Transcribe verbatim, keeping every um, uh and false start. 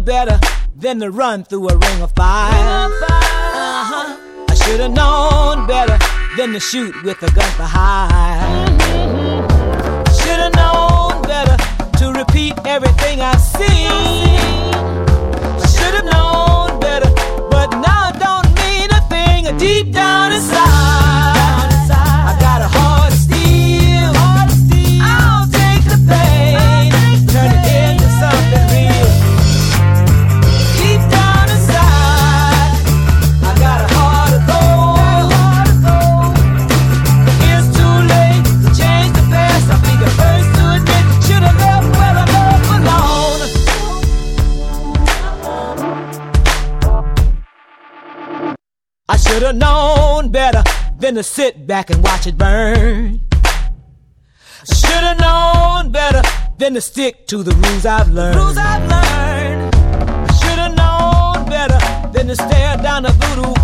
better than to run through a ring of fire. Ring of fire. Uh-huh. I should have known better than to shoot with a gun for hire. Mm-hmm. Should have known better to repeat everything I've seen. I should have known better, but now it don't mean a thing. Deep down inside, I got a heart of steel. I'll take the pain, turn it into something real. Deep down inside, I got a heart of gold. It's too late to change the past. I'll be the first to admit, should have left where I left alone. I should have known better than to sit back and watch it burn. Should have known better than to stick to the rules I've learned. Rules I've learned. I should have known better than to stare down the voodoo